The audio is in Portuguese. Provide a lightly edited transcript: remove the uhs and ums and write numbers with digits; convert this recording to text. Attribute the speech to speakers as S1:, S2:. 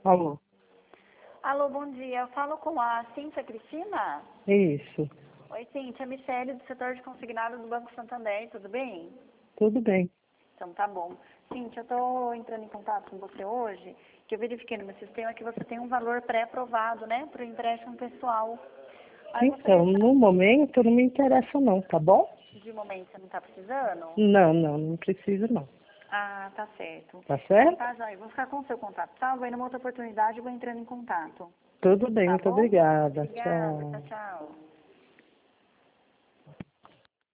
S1: Alô,
S2: Alô, bom dia. Eu falo com a Cíntia Cristina?
S1: isso,
S2: Oi, Cíntia. Michele, do setor de consignado do Banco Santander. Tudo bem?
S1: tudo bem.
S2: Então, tá bom. Cíntia, eu estou entrando em contato com você hoje, que eu verifiquei no meu sistema que você tem um valor pré-aprovado, né, para o empréstimo pessoal. Aí eu gostaria
S1: Então,
S2: de
S1: no
S2: saber,
S1: momento não me interessa não, tá bom?
S2: de momento, você não está precisando?
S1: Não preciso não.
S2: Ah, tá certo.
S1: Tá
S2: Então,
S1: certo?
S2: tá, joia. Vou ficar com o seu contato salvo, aí numa outra oportunidade eu vou entrando em contato.
S1: Tudo bem,
S2: Tá
S1: muito
S2: bom?
S1: obrigada.
S2: Obrigada. Tchau,
S1: Tchau.
S2: tchau.